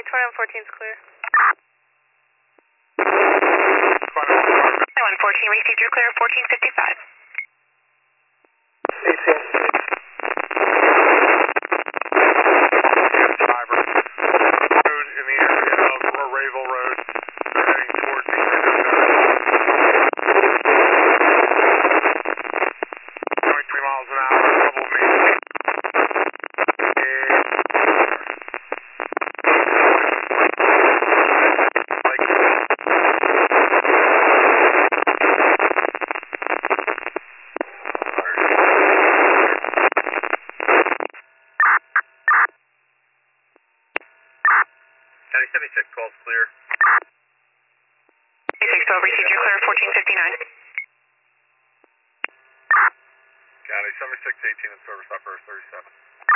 2114 is clear. 2114 received your clear, 1455. Driver. Road in the area of Rayville Road. They're heading towards the 23 miles an hour, double me. County 76, calls clear. 612 received your clear, 1459. County 76, 18 in service, operator 37.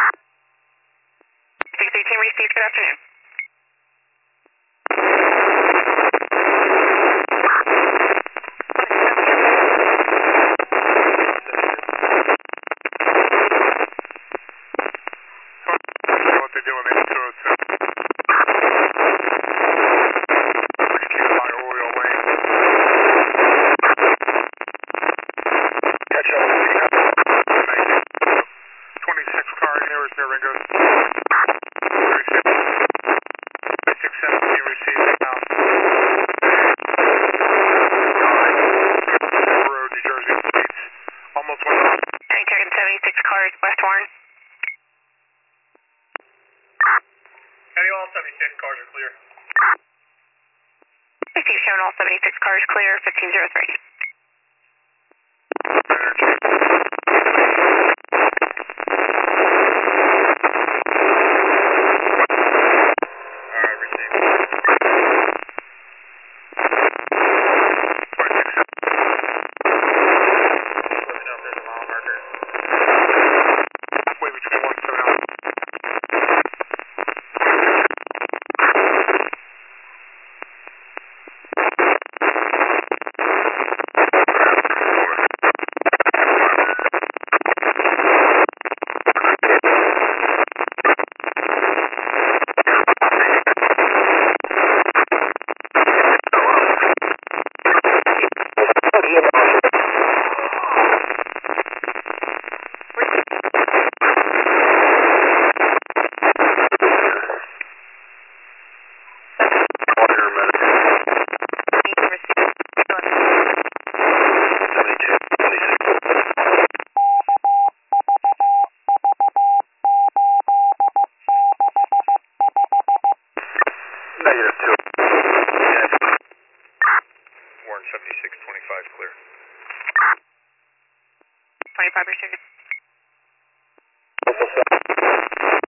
618 received, good afternoon. What they do when they go to high oil lane. Catch up. 26 car in here is near Ringo. 2617 received now. Road, New Jersey plates. Almost went off. County checking 76 cars, West Warren. County all 76 cars are clear. Received shown all 76 cars clear, 1503. Alright, received. Let me know if there's a mile marker. Halfway between 179. Warren 76, 25 clear. 25 received.